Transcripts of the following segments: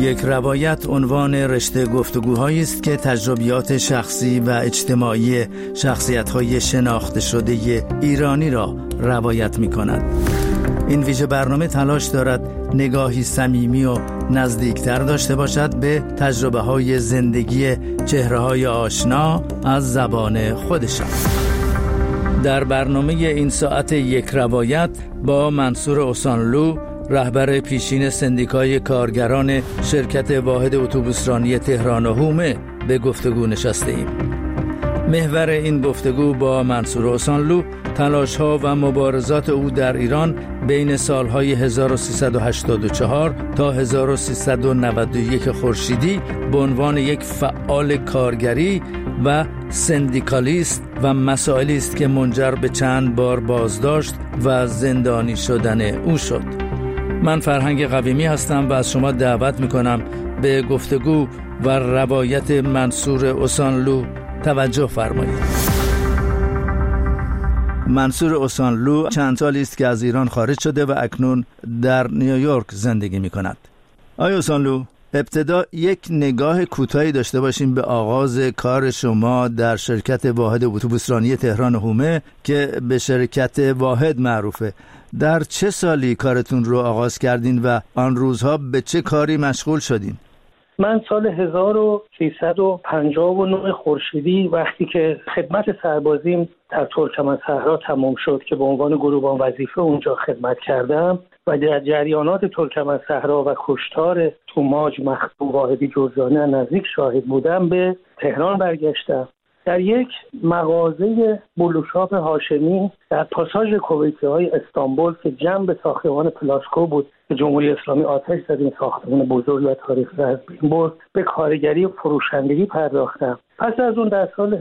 یک روایت عنوان رشته گفتگوهایی است که تجربیات شخصی و اجتماعی شخصیت‌های شناخته شده ایرانی را روایت می‌کند. این ویژه برنامه تلاش دارد نگاهی صمیمی و نزدیکتر داشته باشد به تجربه‌های زندگی چهره‌های آشنا از زبان خودشان. در برنامه این ساعت یک روایت با منصور اوسانلو، رهبر پیشین سندیکای کارگران شرکت واحد اتوبوسرانی تهران و حومه، به گفتگو نشسته ایم. محور این گفتگو با منصور اوسانلو تلاش‌ها و مبارزات او در ایران بین سالهای 1384 تا 1391 خورشیدی به عنوان یک فعال کارگری و سندیکالیست و مسائلی است که منجر به چند بار بازداشت و زندانی شدن او شد. من فرهنگ قویمی هستم و از شما دعوت میکنم به گفتگو و روایت منصور اوسانلو توجه فرمایید. منصور اوسانلو چند سالی است که از ایران خارج شده و اکنون در نیویورک زندگی میکند. آقای اوسانلو، ابتدا یک نگاه کوتاهی داشته باشیم به آغاز کار شما در شرکت واحد اتوبوسرانی تهران و حومه که به شرکت واحد معروفه. در چه سالی کارتون رو آغاز کردین و آن روزها به چه کاری مشغول شدین؟ من سال 1359 خورشیدی وقتی که خدمت سربازیم در ترکمنصحرا تمام شد که به عنوان گروبان وظیفه اونجا خدمت کردم و در جریانات ترکمنصحرا و کشتار توماج مخدوم واحدی جرجانی نزدیک شاهد بودم، به تهران برگشتم. در یک مغازه بلوشاپ هاشمی در پاساژ کویتی‌های استانبول که جنب ساختمان پلاسکو بود که جمهوری اسلامی آتش زد این ساختمان بزرگ و تاریخی از بین برد، به کارگری و فروشندگی پرداختم. پس از اون در سال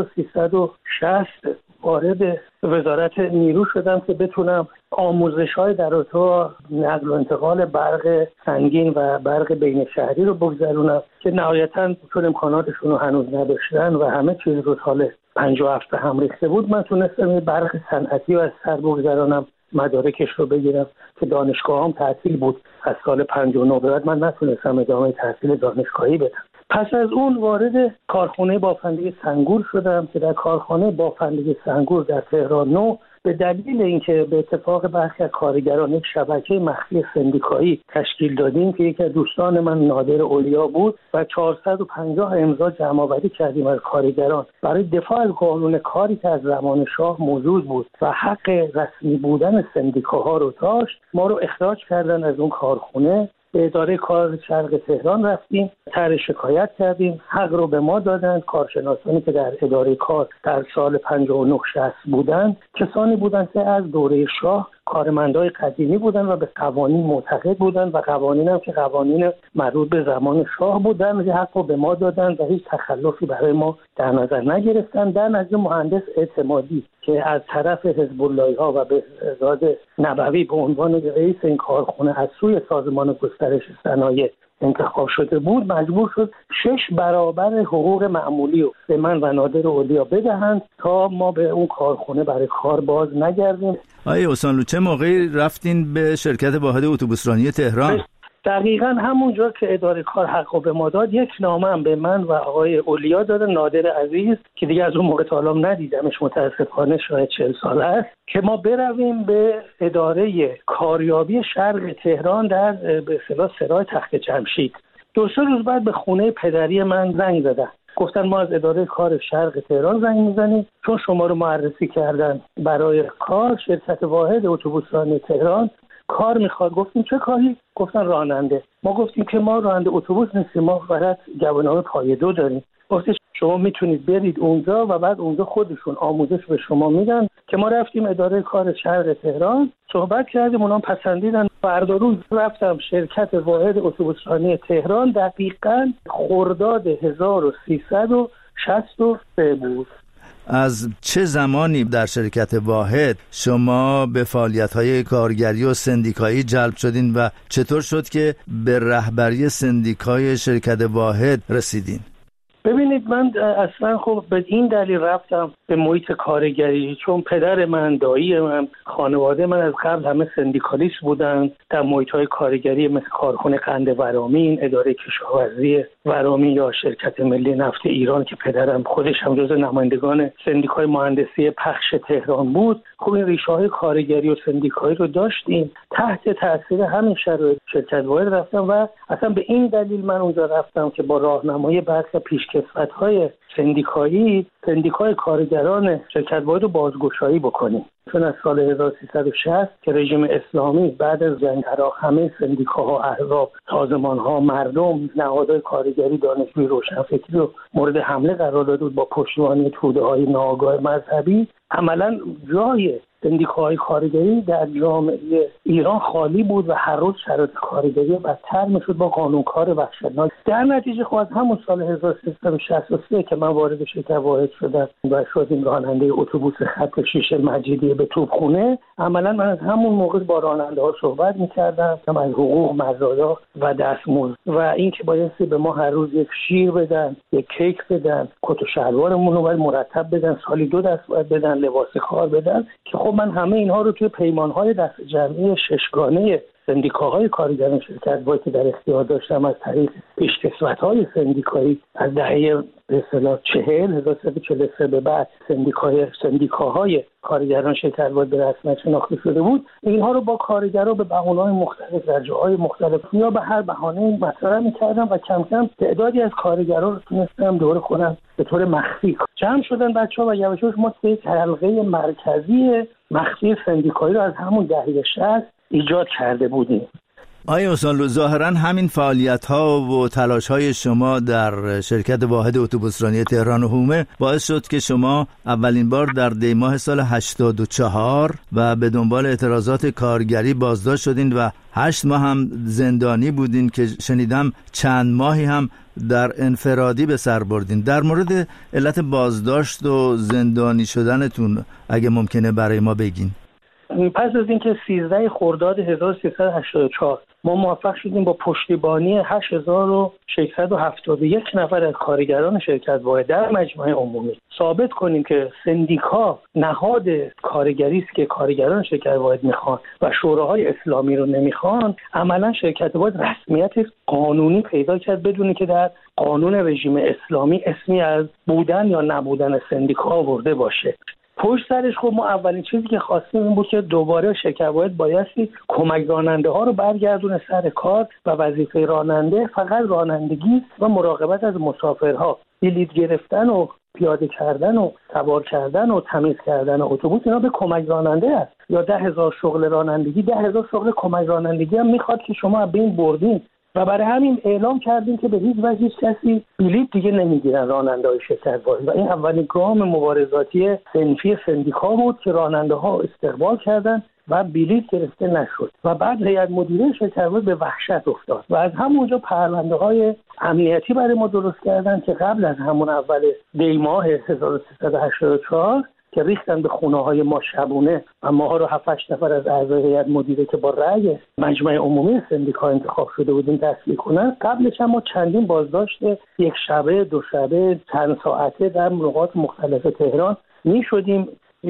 1360 وارد وزارت نیرو شدم که بتونم آموزش‌های در رابطه نقل و انتقال برق سنگین و برق بین شهری رو بگذرونم که نهایتاً چون امکاناتشون رو هنوز نداشتن و همه چیز رو سال 57 به هم ریخته بود، من تونستم برق صنعتی رو از سر بگذرانم، مدارکش رو بگیرم که دانشگاهم تعطیل بود. از سال 59 به بعد من نتونستم ادامه تحصیل دانشگاهی بدم. پس از اون وارد کارخانه بافندگی سنگور شدم که در کارخانه بافندگی سنگور در تهران نو به دلیل اینکه به اتفاق برخی از کارگران یک شبکه مخفی سندیکایی تشکیل دادیم که یکی از دوستان من نادر اولیا بود و 450 امضا جمع‌آوری کردیم از کارگران برای دفاع از قانون کاری که از زمان شاه موجود بود و حق رسمی بودن سندیکاها رو داشت. ما رو اخراج کردن از اون کارخانه. به اداره کار شرق تهران رفتیم، طرح شکایت کردیم، حق رو به ما دادن. کارشناسانی که در اداره کار در سال 59-60 بودن کسانی بودند که از دوره شاه کارمندای قدیمی بودن و به قوانین معتقد بودن و قوانین هم که قوانین مربوط به زمان شاه بودن و حق رو به ما دادن و هیچ تخلفی برای ما در نظر نگرفتن. در نظر مهندس اعتمادی که از طرف حزب اللهی‌ها و بهزاد نبوی به عنوان رئیس این کارخانه از سوی سازمان گسترش صنایع انتخاب شده بود، مجبور شد 6 برابر حقوق معمولی رو به من و نادر اولیا بدهند تا ما به اون کارخانه برای کار باز نگردیم. آقای اوسانلو، چه موقعی رفتین به شرکت واحد اتوبوسرانی تهران؟ دقیقاً همونجا که اداره کار حقو به ما داد، یک نامه هم به من و آقای اولیا دادن، نادر عزیز که دیگه از اون موقع تا الان ندیدمش، متاسفانه شاید 40 ساله است، که ما برویم به اداره کاریابی شرق تهران در به اصطلاح سرای تخت جمشید. 2-3 روز بعد به خونه پدری من زنگ زدن، گفتن ما از اداره کار شرق تهران زنگ میزنیم چون شما رو معرفی کردن برای کار شرکت واحد اتوبوسرانی تهران کار میخواد. گفتیم چه کاری؟ گفتن راننده. ما گفتیم که ما راننده اتوبوس نیستیم، ما فقط گواهینامه پای 2 داریم. گفتن شما میتونید برید اونجا و بعد اونجا خودشون آموزش به شما میدن. که ما رفتیم اداره کار شرق تهران، صحبت کردیم، اونا پسندیدن. فردا روز رفتم شرکت واحد اتوبوسرانی تهران، دقیقاً خرداد 1363 بود. از چه زمانی در شرکت واحد شما به فعالیت‌های کارگری و سندیکایی جلب شدین و چطور شد که به رهبری سندیکای شرکت واحد رسیدین؟ ببینید، من اصلا خب به این دلیل رفتم به محیط کارگری، چون پدر من، دایی من، خانواده من از قبل همه سندیکالیست بودن در محیط‌های کارگری مثل کارخانه قند ورامین، اداره کشاورزی ورامین یا شرکت ملی نفت ایران که پدرم خودش هم جزو نمایندگان سندیکای مهندسی پخش تهران بود. خب این ریشه‌های کارگری و سندیکایی رو داشتیم. تحت تاثیر همین شرایط شرکت واحد رفتم و اصلا به این دلیل من اونجا رفتم که با راهنمایی برخی پیشکسوت‌های سندیکایی سندیکای کارگران شرکت واحد رو بازگشایی بکنیم. چون از سال 1360 که رژیم اسلامی بعد از جنگ عراق همه سندیکاها، احزاب، سازمان‌ها، مردم، نهادهای کارگری، دانشجوی، روشنفکری رو مورد حمله قرار داده بود با پشتیبانی توده‌های ناآگاه مذهبی، عملاً جای سندیکاهای کارگری در جامعه ایران خالی بود و هر روز شرایط کارگری بدتر میشد با قانونکار وحشتناک. در نتیجه خب از همون سال 1363 که من وارد شرکت واحد شدم و شدیم راننده اتوبوس خط 6 مجیدیه به توپخونه، عملا من از همون موقع با راننده ها صحبت میکردم از حقوق، مزایا و دستمزد و اینکه بایستی به ما هر روز یک شیر بدن، یک کیک بدن، کت و شلوارمون رو باید مرتب بدن، سالی 2 دست باید بدن، لباس کار بدن. که خب من همه اینها رو توی پیمانهای دست جمعی ششگانه سندیکاهای کارگران شرکت واحد که در اختیار داشتم از طریق پیشکسوت‌های سندیکایی از دهه به اصطلاح 1943 به بعد سندیکاهای کارگران شرکت واحد به رسمیت شناخته شده بود، اینها رو با کارگرها به بهانه‌های مختلف در جاهای مختلف یا به هر بهانه‌ای مطرح می‌کردم و کم کم تعدادی از کارگرها رو تونستم دور خودم به طور مخفی جمع شدن بچه‌ها و یواش یواش ما یک حلقه مرکزی مخفی سندیکایی رو از همون دهه 60 ایجاد کرده بودیم. آیا استاد، ظاهرا همین فعالیت‌ها و تلاش‌های شما در شرکت واحد اتوبوسرانی تهران و حومه باعث شد که شما اولین بار در دی ماه سال 84 و به دنبال اعتراضات کارگری بازداشت شدین و 8 ماه هم زندانی بودین که شنیدم چند ماهی هم در انفرادی به سر بردین. در مورد علت بازداشت و زندانی شدنتون اگه ممکنه برای ما بگین. پس از اینکه 13 خرداد 1384 ما موفق شدیم با پشتیبانی 8671 نفر از کارگران شرکت واحد در مجمع عمومی ثابت کنیم که سندیکا نهاد کارگری است که کارگران شرکت واحد میخوان و شوراهای اسلامی رو نمیخوان، عملا شرکت واحد رسمیت قانونی پیدا کرد بدون که در قانون رژیم اسلامی اسمی از بودن یا نبودن سندیکا آورده باشه. پشت سرش خب ما اولین چیزی که خواستیم این بود که دوباره شرکت واحد بایستی کمک راننده ها رو برگردونه سر کار و وظیفه راننده فقط رانندگی و مراقبت از مسافرها، بلیط گرفتن و پیاده کردن و سوار کردن و تمیز کردن اتوبوس اینا به کمک راننده است. یا 10,000 شغل رانندگی، 10,000 شغل کمک رانندگی هم میخواد که شما از بین بردین و برای همین اعلام کردیم که به هیچ وجه کسی بلیط دیگه نمیگیرن راننده‌های شرکت واحد و این اولین گام مبارزاتی صنفی سندیکا بود که راننده‌ها استقبال کردند و بلیط گرفته نشد و بعد هیئت مدیره شرکت واحد به وحشت افتاد و از همونجا پرونده‌های امنیتی برای ما درست کردن که قبل از همون اول دی ماه 1384 که ریختن به خونه‌های ما شبونه و ماها رو 7-8 نفر از اعضای هیئت مدیره که با رأی مجمع عمومی سندیکا انتخاب شده بودیم دستگیر کنن. قبلش هم ما چندین بازداشت 1 شبه، 2 شبه، چند ساعته در نقاط مختلف تهران می‌شدیم.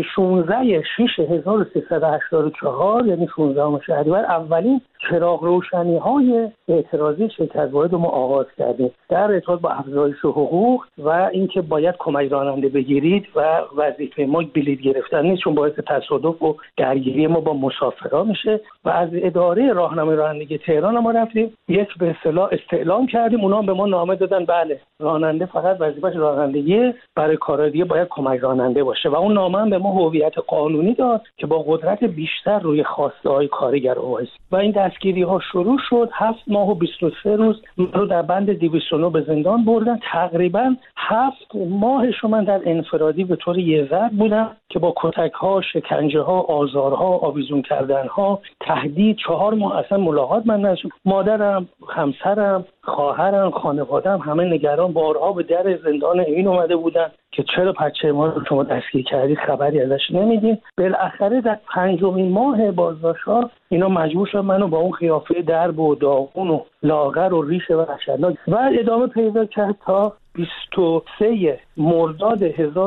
16/6/1384 یعنی 16 شهریور اولین چراغ روشنی‌های اعتراضی شرکت واحد رو ما آغاز کردیم در ارتباط با افزایش حقوق و اینکه باید کمک راننده بگیرید و وظیفه ما بلیط گرفتن نیست چون باعث تصادف و درگیری ما با مسافرها میشه و از اداره راهنمای رانندگی تهران ما رفتیم یک به اصطلاح استعلام کردیم، اونا به ما نامه دادن بله راننده فقط وظیفه‌اش رانندگی، برای کارهای دیگه باید کمک راننده باشه و اون نامه هم به ما هویت قانونی داد که با قدرت بیشتر روی خواسته‌های کارگر وایس و این دستگیری‌ها شروع شد. 7 ماه و 23 روز من رو در بند 209 به زندان بردن. تقریباً 7 ماهش من در انفرادی به طور یه ضرب بودم که با کتک‌ها، شکنجه‌ها، آزارها، آویزون کردن‌ها، تهدید 4 ماه اصلا ملاقات من نشد. مادرم، همسرم، خواهرم، خانواده‌ام همه نگران بارها به در زندان این اومده بودن که چرا بچه ما رو شما دستگیر کردید خبری ازش نمیدین. بالاخره در 5مین ماه بازداشت‌ها اینا مجبور شدن منو با اون قیافه درب و داغون و لاغر و ریش وحشتناک و ادامه پیدا کرد تا 23 مرداد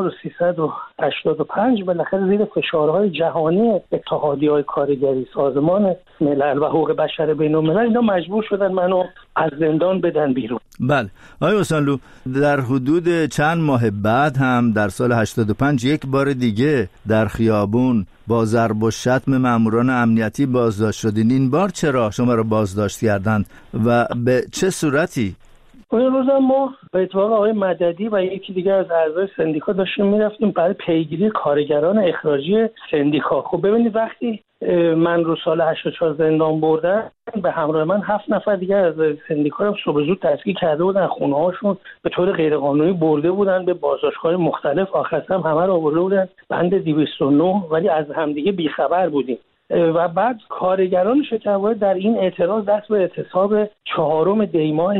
1385 بالاخره زیر فشارهای جهانی اتحادیه‌های کارگری، سازمان ملل و حقوق بشر بین‌الملل اینا مجبور شدن منو از زندان بدن بیرون. بله آقای حسینلو، در حدود چند ماه بعد هم در سال 85 یک بار دیگه در خیابون با ضرب و شتم ماموران امنیتی بازداشت شدین. این بار چرا شما رو بازداشت کردند و به چه صورتی؟ اون روز ما به اتفاق آقای مددی و یکی دیگه از اعضای سندیکا داشتیم میرفتیم برای پیگیری کارگران اخراجی سندیکا. خب ببینید وقتی من رو سال 84 زندان بردن، به همراه من 7 نفر دیگه از سندیکا رو صبح زود دستگیر کرده بودن، خونه هاشون به طور غیرقانونی برده بودن به بازداشتگاه مختلف، آخرش هم همه رو آورده بودن بند 209، ولی از همدیگه بیخبر بودیم. و بعد کارگران شکرواحد در این اعتراض دست به اعتصاب 4 دی ماه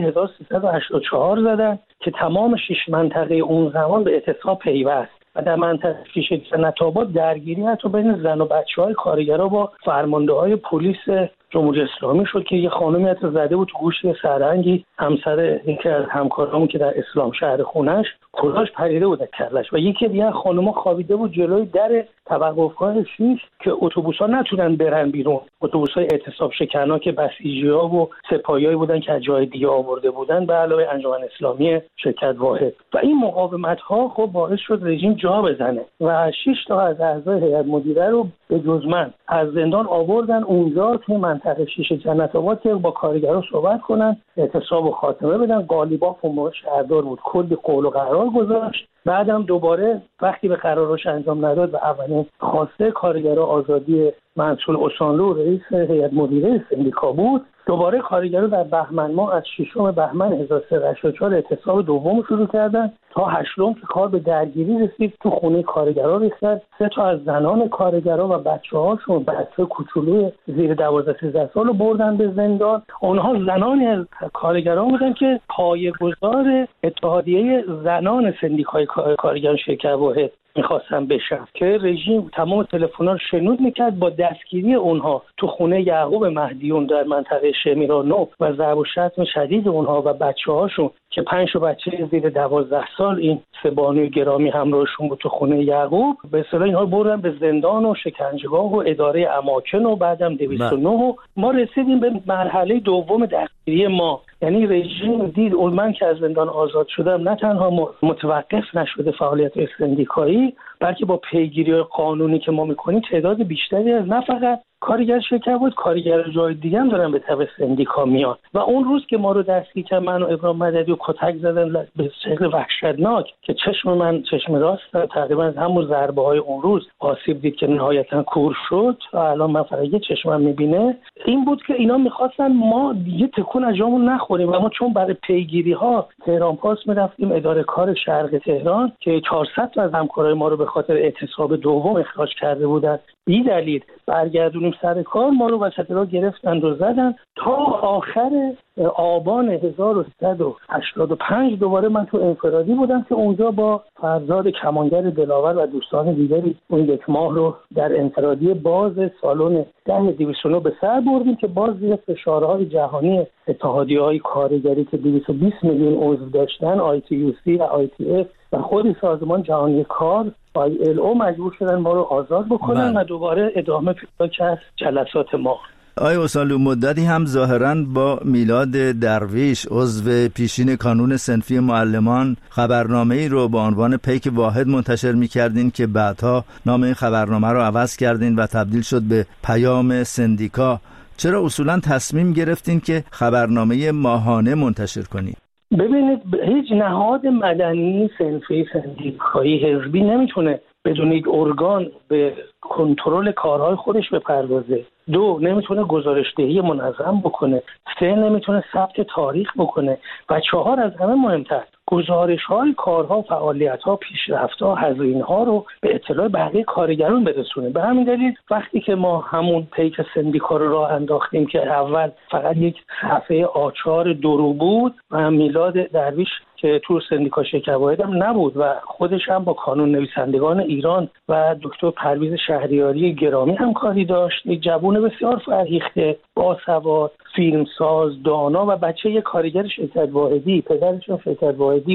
1384 زدن که تمام 6 منطقه اون زمان به اعتصاب پیوست و در منطقه شیشه جنت‌آباد درگیری حتی بین زن و بچه‌های کارگرها با فرمانده‌های پلیس جمهوری اسلامی شد که یه خانمی حتی زده بود تو گوشت سرنگی همسر یکی از همکارامون که در اسلام شهر خونش کلاش پریده بود از کلش، و یکی دیگه خانم‌ها خوابیده بود جلوی در توقفگاه 6 که اتوبوس‌ها نتونن برن بیرون. اتوبوس‌های اعتصاب شکن‌ها که بسیجی‌ها و سپاهیایی بودن که از جای دیگه آورده بودن به علاوه انجمن اسلامی شرکت واحد. و این مقاومت‌ها خب باعث شد رژیم جا بزنه و 6 تا از اعضای هیئت مدیره رو به جز من از زندان آوردن اونجا توی منطقه شیشه جنت‌آباد که با کارگرها صحبت کنن، اعتصاب و خاتمه بدن. قالیباف اون موقع شهردار بود، کلی قول و قرار گذاشت. بعدم دوباره وقتی به قراراش انجام نداد و اولین خواسته کارگرها آزادی منصور اوسانلو رئیس هیئت مدیره سندیکا بود، دوباره کارگرها در بهمن ماه از 6 بهمن 1384 اعتصاب دوم شروع کردن تا 8 که کار به درگیری رسید. تو خونه کارگرها ریختن، 3 تا از زنان کارگرها و بچه‌هاشون، بچه کوچولوی زیر 12-13 سال رو بردن به زندان. اونها زنانی از کارگران بودن که پایه‌گذار اتحادیه زنان سندیکای کارگران شرکت واحد میخواستن بشن که رژیم تمام تلفن‌ها رو شنود میکرد. با دستگیری اونها تو خونه یعقوب مهدیون در منطقه شمیرانو و ضرب و شتم شدید اونها و بچه‌هاشون که 5 بچه زیر 12 سال این 3 بانوی گرامی همراهشون بود تو خونه یعقوب، به اصطلاح اینها بردن به زندان و شکنجهگاه و اداره اماکن و بعدم 209. ما رسیدیم به مرحله دوم دستگیری ما، یعنی رژیم دید من که از زندان آزاد شدم نه تنها متوقف نشده فعالیت سندیکایی، بلکه با پیگیری قانونی که ما میکنیم تعداد بیشتری از نه فقط کارگر شرکت بود، کارگر جای دیگه هم دارن به تبع سندیکا میان. و اون روز که ما رو دستگیر کردن، من و ابراهیم مددی و کتک زدن به شکل وحشتناک که چشم راست تقریبا از همون ضربه های اون روز آسیب دید که نهایتا کور شد و الان من فقط یه چشمم میبینه. این بود که اینا میخواستن ما دیگه تکون از جامون نخوریم و ما چون برای پیگیری ها تهران پاس میرفتیم اداره کار شرق تهران که 400 تا از همکارای ما رو به خاطر اعتصاب دوم اخراج کرده بودن بی دلیل برگردونیم سر کار، ما رو وسط راه گرفتن و زدن تا آخر آبان 1385 دوباره من تو انفرادی بودم که اونجا با فرزاد کمانگر دلاور و دوستان دیگری اون 1 ماه رو در انفرادی باز سالن 10-209 به سر بردیم که باز زیر فشارهای جهانی اتحادیه‌های کارگری که 220 میلیون عضو داشتن، ITUC و ITF و خود سازمان جهانی کار ILO مجبور شدن ما رو آزاد بکنن و دوباره ادامه پیدا کرد جلسات ما. آقای اوسانلو، مدتی هم ظاهراً با میلاد درویش عضو پیشین کانون صنفی معلمان خبرنامه‌ای رو با عنوان پیک واحد منتشر می‌کردین که بعدها نام این خبرنامه رو عوض کردین و تبدیل شد به پیام سندیکا. چرا اصولاً تصمیم گرفتین که خبرنامه ماهانه منتشر کنین؟ ببینید، هیچ نهاد مدنی صنفی سندیکایی حزبی نمیتونه بدون یک ارگان به کنترل کارهای خودش بپردازه. 2 نمیتونه گزارشدهی منظم بکنه. 3 نمیتونه ثبت تاریخ بکنه و 4 از همه مهمتر گزارش‌های کارها، فعالیت‌ها، پیشرفت‌ها، هزینه‌ها رو به اطلاع بقیه کارگران برسونه. به همین دلیل وقتی که ما همون پیک سندیکا رو راه انداختیم که اول فقط یک صفحه آچار درو بود و میلاد درویش که تو سندیکا شرکت واحد هم نبود و خودش هم با کانون نویسندگان ایران و دکتر پرویز شهریاری گرامی همکاری داشت، یک جوان بسیار فرهیخته، باسواد، فیلمساز، دانا و بچه یک کارگر شرکت واحدی، پدرشون شرکت واحدی بود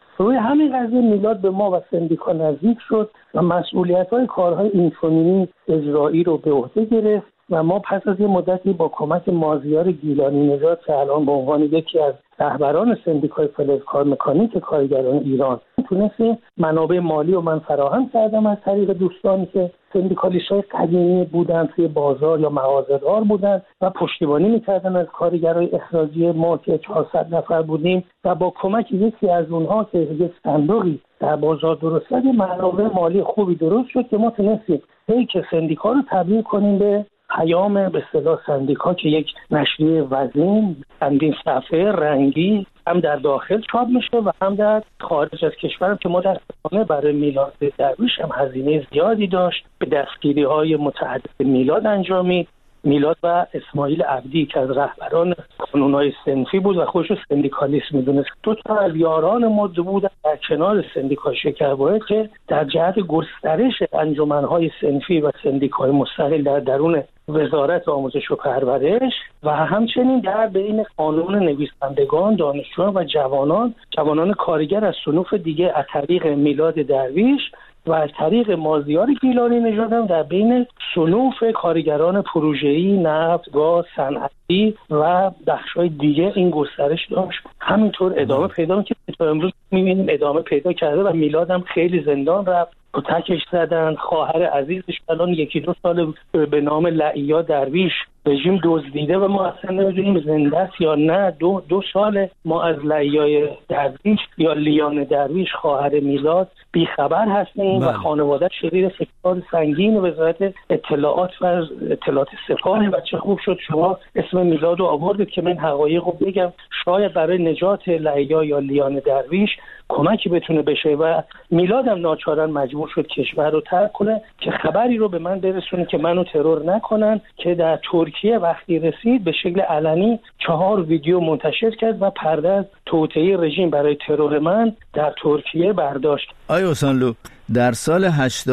روی همین قضیه میلاد به ما و سندیکا نزدیک شد و مسئولیت‌های کارهای اینفرونی اجرایی رو به عهده گرفت و ما پس از یه مدتی با کمک مازیار گیلانی نژاد که الان به عنوان یکی از رهبران سندیکای فلزکار مکانیک کارگران ایران تونستیم منابع مالی رو من فراهم کردم از طریق دوستانی که سندیکالیست‌های قدیمی بودن، توی بازار یا مغازه‌دار بودن و پشتیبانی می‌کردن از کارگرای اخراجی ما که 400 نفر بودیم و با کمک یکی از اونها که یک صندوقی در بازار درست کرد منابع مالی خوبی درست شد که ما تونستیم که سندیکا رو تبدیل کنیم به پیام به اصطلاح سندیکا که یک نشریه وزین چندین صفحه رنگی هم در داخل چاپ میشه و هم در خارج از کشور که متأسفانه برای میلاد درویش هم هزینه زیادی داشت، به دستگیری‌های متعدد میلاد انجامید. میلاد و اسماعیل عبدی که از رهبران کانون‌های صنفی بود و خودش سندیکالیست میدونست، دو تا از یاران ما بودن در کنار سندیکای شکربایت که در جهت گسترش انجمن‌های صنفی و سندیکای مستقل در درون وزارت آموزش و پرورش و همچنین در بین قانون نویسندگان، دانشجویان و جوانان کارگر از صنوف دیگه از طریق میلاد درویش و از طریق مازیار گیلانی نژاد هم در بین صنوف کارگران پروژه‌ای، نفت، گاز، صنعتی و بخش‌های دیگه این گسترش داشت. همینطور ادامه پیدا می‌کنه که تا امروز می‌بینیم ادامه پیدا کرده و میلاد هم خیلی زندان رفت، کتکش زدن. خواهر عزیزش الان 1-2 سال به نام لعیا درویش رژیم دزدیده و ما اصلا نمیدونیم زنده است یا نه. 2 سال ما از لعیای درویش یا لیان درویش خواهر میلاد بیخبر هستیم و خانواده شدید فشار سنگین وزارت اطلاعات و اطلاعات سپاه و چه خوب شد شما اسم میلاد رو آوردید که من حقایق رو بگم، شاید برای نجات لعیا یا لیان درویش کمکی بتونه بشه و میلاد هم ناچارا مجبور شد کشور رو ترک کنه که خبری رو به من برسونه که منو ترور نکنن، که در ترکیه وقتی رسید به شکل علنی 4 ویدیو منتشر کرد و پرده از توطئه رژیم برای ترور من در ترکیه برداشت. آقای حسینلو، در سال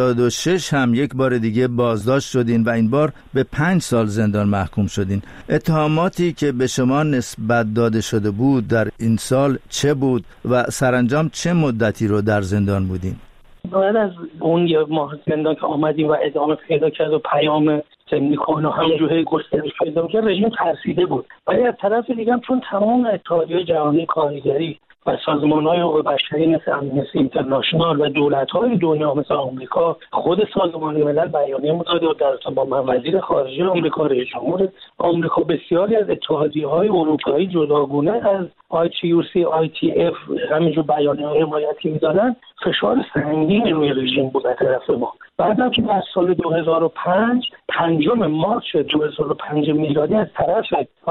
86 هم یک بار دیگه بازداشت شدین و این بار به 5 سال زندان محکوم شدین. اتهاماتی که به شما نسبت داده شده بود در این سال چه بود و سرانجام چه مدتی رو در زندان بودین؟ بعد از اون یه ماه زندان که آمدیم و ادامه پیدا کرد و پیام سندیکان و همجوری گسترش پیدا کرد، رژیم ترسیده بود. ولی از طرف دیگه هم چون تمام اتحادیه جهانی کارگری و سازمان‌های حقوق بشری مثل امنستی اینترنشنال و دولت‌های دنیا مثل آمریکا، خود سازمان ملل بیانیه داده و در ارتباط با وزیر خارجه آمریکا، رئیس جمهور آمریکا، بسیاری از اتحادیه‌های اروپایی جداگونه از ITUC، ITF همینجور بیانیه‌های حمایتی می‌دادن، فشار سنگین روی رژیم بود از طرف ما. بعدم که در سال 2005 5 مارس 2005 میلادی از طرف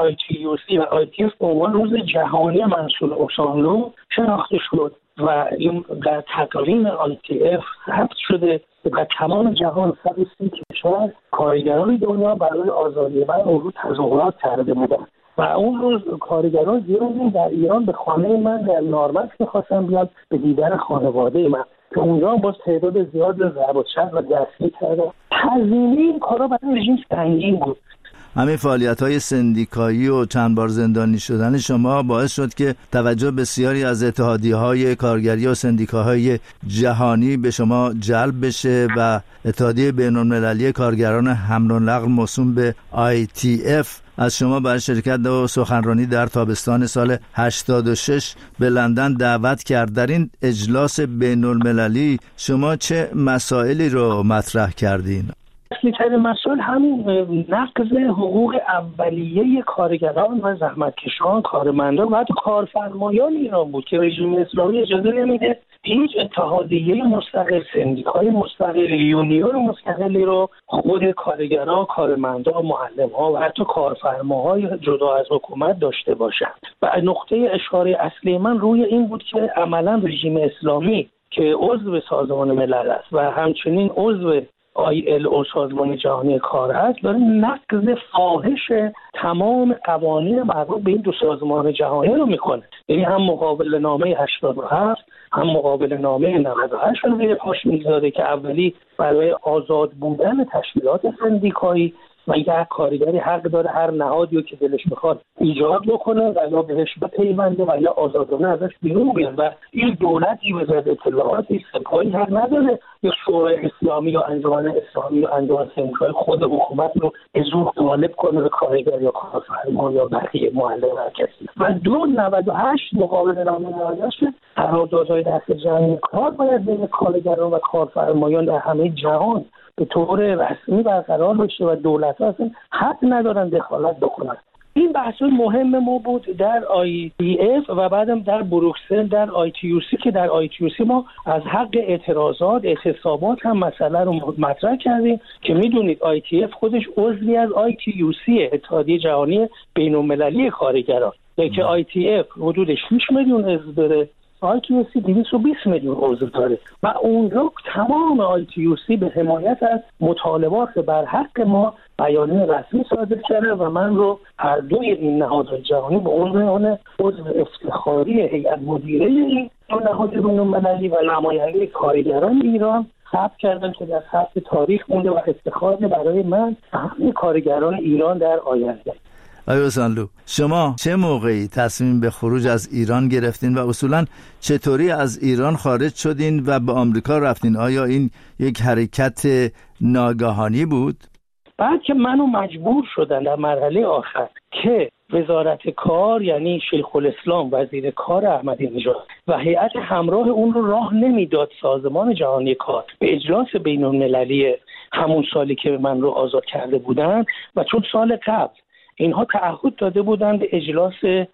ITUC و ITF به عنوان روز جهانی محصول اوسانلو شناخته شد و این در تقویم ITF ثبت شده و تمام جهان 130 کشور کارگران دنیا برای آزادی من اون رو تظاهرات کرده بودند و اون روز کارگران زیادی در ایران به خانه من در نارمک می‌خواستن بیان به دیدن خانواده من که اونجا باز تعداد زیاد ضرب و چرخ و دستگیر کردن. هزینه این کارا برای رژیم سنگین بود. همین فعالیت‌های سندیکایی و چند بار زندانی شدن شما باعث شد که توجه بسیاری از اتحادیه‌های کارگری و سندیکاهای جهانی به شما جلب بشه و اتحادیه بین‌المللی کارگران حمل و نقل موسوم به ITF از شما برای شرکت و سخنرانی در تابستان سال 86 به لندن دعوت کرد. در این اجلاس بین‌المللی شما چه مسائلی رو مطرح کردین؟ اصلی‌ترین مسئله همین نقض حقوق اولیه کارگران و زحمتکشان، کارمندان و حتی کارفرمایان ایران بود که رژیم اسلامی اجازه نمیده هیچ اتحادیه مستقل، سندیکای مستقل، یونیون مستقلی رو خود کارگران، کارمندان، معلم‌ها و حتی کارفرماهای جدا از حکومت داشته باشند. و نقطه اشاره اصلی من روی این بود که عملاً رژیم اسلامی که عضو سازمان ملل است و همچنین عضو ILO سازمان جهانی کار هست داره نقض فاحش تمام قوانین مربوط به این دو سازمان جهانی رو میکنه. یعنی هم مقابل نامه 87 هم مقابل نامه 98 رو زیر پاش میذاره که اولی برای آزاد بودن تشکیلات سندیکایی و یک کارگری حق داره هر نهادی رو که دلش میخواد ایجاد بکنه و یا بهش بپیونده و یا آزادانه ازش بیرون بیاد و این دولتی وزارت اطلاعاتی سپاهی حق نداره یا شورای اسلامی یا انجمن اسلامی یا انجمن سندیکای خود حکومت رو به زور غالب کنه به کارگر یا کارفرما یا بقیه معلم هر کسی. و 298 مقابل نامه نهادش قراردادهای دست جمعی کار باید بین کارگران و کارفرمایان در همه جهان به طور رسمی برقرار بشه و دولت‌ها اصلا حق ندارن دخالت بکنن. این بحث مهم ما بود در ITF و بعدم در بروکسل در ITUC که در ITUC ما از حق اعتراضات اعتصابات هم مسئله رو مطرح کردیم که میدونید ITF خودش عضوی از ITUC اتحادیه جهانی بین‌المللی کارگران که ITF حدود 6 میلیون عضو داره، ITUC 220 میلیون عضو داره و اونجا تمام ITUC به حمایت از مطالبات بر حق ما بیانیه رسمی صادر کرده و من رو هر دوی این نهادهای جهانی به عنوان عضو افتخاری هیئت مدیره این نهاد بین‌المللی و نماینده کارگران ایران ثبت کردن که در ثبت تاریخ مونده و افتخار برای من همه کارگران ایران در آینده. آقای اوسانلو، شما چه موقعی تصمیم به خروج از ایران گرفتین و اصولاً چطوری از ایران خارج شدین و به آمریکا رفتین؟ آیا این یک حرکت ناگهانی بود؟ بعد که منو مجبور شدن در مرحله آخر که وزارت کار یعنی شیخ الاسلام وزیر کار احمدی نژاد و هیئت همراه اون رو راه نمیداد سازمان جهانی کار به اجلاس بین‌المللی همون سالی که من رو آزاد کرده بودن و چون سال قبل اینها تعهد داده بودند به اجلاس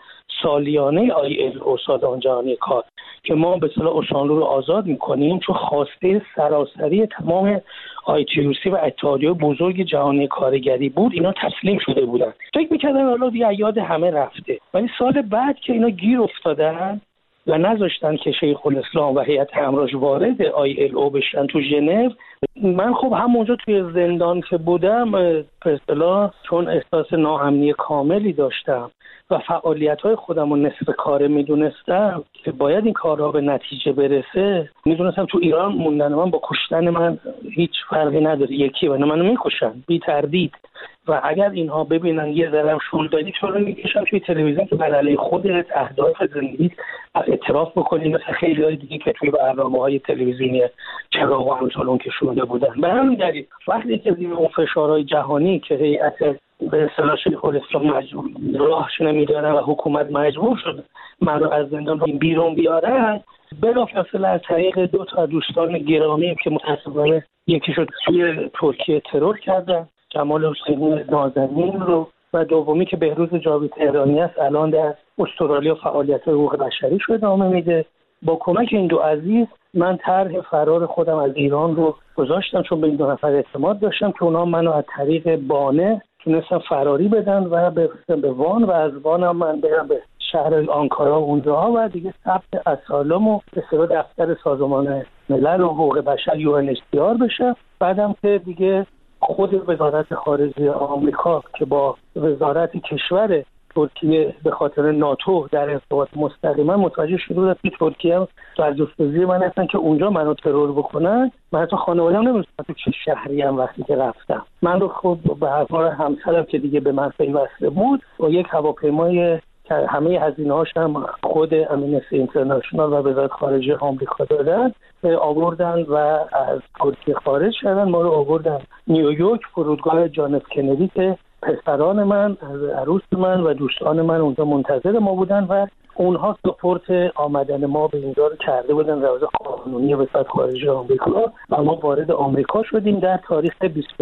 سالیانه ILO سازمان جهانی کار که ما به اصطلاح اوسانلو رو آزاد می‌کنیم چون خواسته سراسری تمام ITUC و اتحادیه بزرگ جهانی کارگری بود، اینا تسلیم شده بودن. فکر می‌کردن حالا دیگه یاد همه رفته. ولی سال بعد که اینا گیر افتادن و نذاشتن که شیخ الاسلام و هیئت همراهش وارد ILO بشن تو ژنو، من خب همونجا توی زندان که بودم به اصطلاح چون احساس ناامنی کاملی داشتم و فعالیت‌های خودم رو نصف کاره میدونستم که باید این کارها به نتیجه برسه، میدونستم تو ایران موندن من با کشتن من هیچ فرقی نداره، یکی و منو میکشن بی تردید و اگر اینها ببینن یه ذره شول دادی چرا میکشن توی تلویزیون که بر علیه خودت اهداف زندگی اعتراف بکنی مثل خیلی‌های دیگه که توی برنامه‌های تلویزیونی چراغ و همچنان که شده بودن. به همین دلیل وقتی که زیر اون فشارهای جهانی که هیئت به اصطلاح شیخ الاسلام مجبور راهش نمیدارن و حکومت مجبور شد من رو از زندان بیرون بیارن، بلافاصله از طریق 2 تا دوستان گرامی که متأسفانه یکی شد توی ترکیه ترور کردن، جمال حسینی نازنین رو، و دومی که بهروز جاوید تهرانی است الان در استرالیا فعالیت حقوق بشری رو ادامه میده. با کمک این دو عزیز من طرح فرار خودم از ایران رو گذاشتم چون به این 2 نفر اعتماد داشتم که اونا منو از طریق بانه تونستن فراری بدن و به وان و از وان هم من برم به شهر آنکارا اونجا و دیگه ثبت اسالم و به اصطلاح دفتر سازمان ملل و حقوق بشر UNHCR بشه. بعدم که دیگه خود وزارت خارجه آمریکا که با وزارت کشور ترکیه به خاطر ناتو در ارتباط مستقیما متوجه شده که ترکیه در جستجوی من هستن که اونجا منو ترور بکنن. من حتی خانواده‌ام نمی‌دونستم تو چه شهری ام وقتی که رفتم. من رو خب به هر همسرم که دیگه به من پیوسته بود با یک هواپیمای که همه هزینه‌هاش هم خود امنستی اینترنشنال و وزارت خارجه آمریکا دادن آوردن و از ترکیه خارج شدن. ما رو آوردن نیویورک فرودگاه جان اف کندی که پسران من، عروس من و دوستان من اونجا منتظر ما بودن و اونها سپورت آمدن ما به اینجا رو کرده بودن روز قانونی وزارت خارجه آمریکا و ما وارد آمریکا شدیم در تاریخ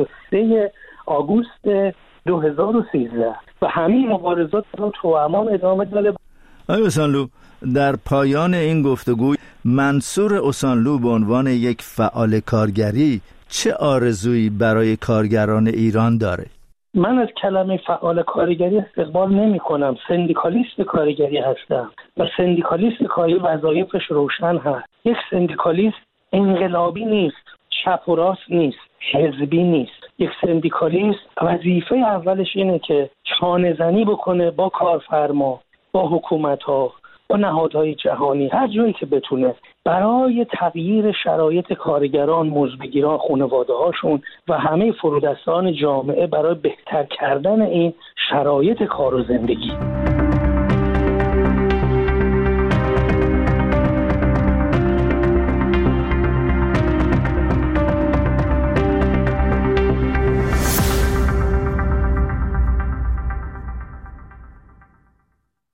23 آگوست 2013 و همین مبارزات رو تو امان ادامه داده. آقای اوسانلو، در پایان این گفتگو منصور اوسانلو به عنوان یک فعال کارگری چه آرزویی برای کارگران ایران داره؟ من از کلمه فعال کارگری استقبال نمی کنم. سندیکالیست کارگری هستم و سندیکالیست کاری وظایفش روشن هست. یک سندیکالیست انقلابی نیست، چپ و راست نیست، حزبی نیست. یک سندیکالیست وظیفه اولش اینه که چانه زنی بکنه با کارفرما، با حکومت ها، با نهادهای جهانی، هر جایی که بتونه برای تغییر شرایط کارگران، مزدبگیران، خانواده‌هاشون و همه فرودستان جامعه برای بهتر کردن این شرایط کار و زندگی.